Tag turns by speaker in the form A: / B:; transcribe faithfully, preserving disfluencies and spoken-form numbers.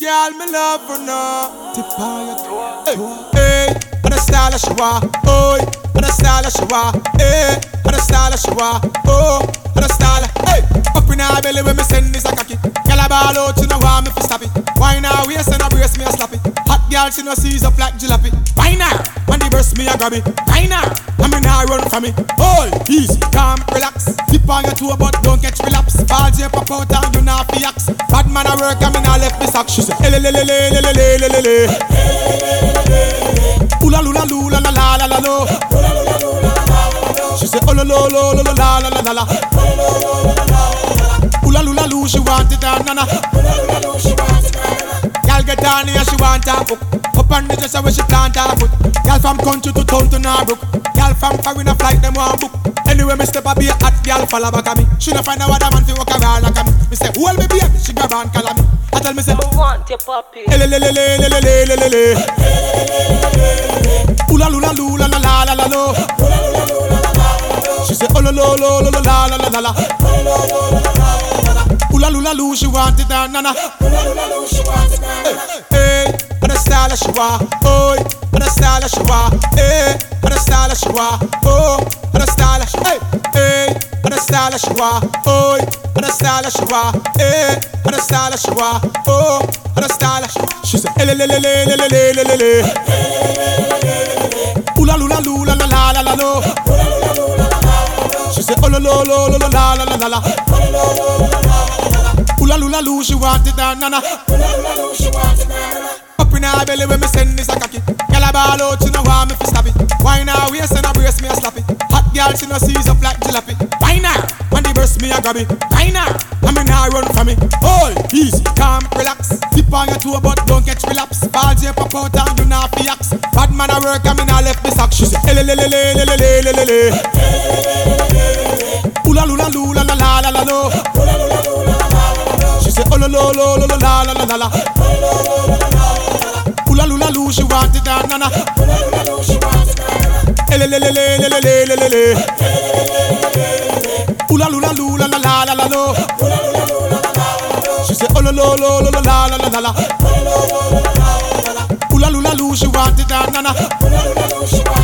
A: girl, me love her now. Tip on your toe, hey, hey, on the style of she want, oh, on the style of she want, hey, on the style of she want, oh, on the style of, hey. Up in her belly when me send this a cocky. Girl a ball out, she no want me fi stop it. Why now waist and a brace me a slap it. Hot girl, she no seize up like jalopy. Why now? When the burst me a grab it. Why now? I mean I run from me. Hold, easy, calm, relax. Tip on your toe but don't catch relapse. Ball J pop out and you not fi axe. Bad man a work and me not left me sock. She say, ele le le le le le le le le. Oola lula lula la la la la lo. She say, oh lo lo lo lo la la la la la. Oola lula loo, she want it and nana. Girl get down here, she want her book. Up on the dresser where she plant her foot. Girl from country to town to Narbrook. Girl from foreign a flight, them want book. Anyway, me step a be a hot girl, follow back at me. She no find a other man fi walk around like a me. Me say, hold me baby, she grab and call me. I tell me say,
B: I want your puppy.
A: ele le le le le le le le le le. Oola lula lula la la la la lo. She say, oh lo lo lo lo la la la la la. Oola lula loo, she want it and nana. Hey, on the style of she want, oh, on the style of she want, hey, on the style of she want, oh, on the style of, hey, hey, on the style of she want, oh, on the style of she want, hey, on the style of she want, oh, on the style of, she say, ele le le le le le le le le. Oola lula lula la la la la lo. She say, oh lo lo lo lo la la la la la. Oola lula loo, she want it and nana. Up in her belly when me send this a cocky. Girl a ball out, she no want me fi stop it. Why now waist and a brace me a slap it. Hot girl, she no seize up like jalopy. Why now? When the burst me a grab it. Why now? I mean I run from me. Hold, easy, calm, relax. Tip on your toe but don't catch relapse. Ball J pop out and you not fi axe. Bad man a work and me not left me sock. She say, ele le le le le le le le le. Oola lula lula la la la la lo. She say, oh lo lo lo lo la la la la la. Oola lula loo, she want it and nana. Ele le le le le le le le le le. Oola lula lula la la la la lo. She say, oh lo lo lo lo la la la la la. Oola lula loo, she want it and nana.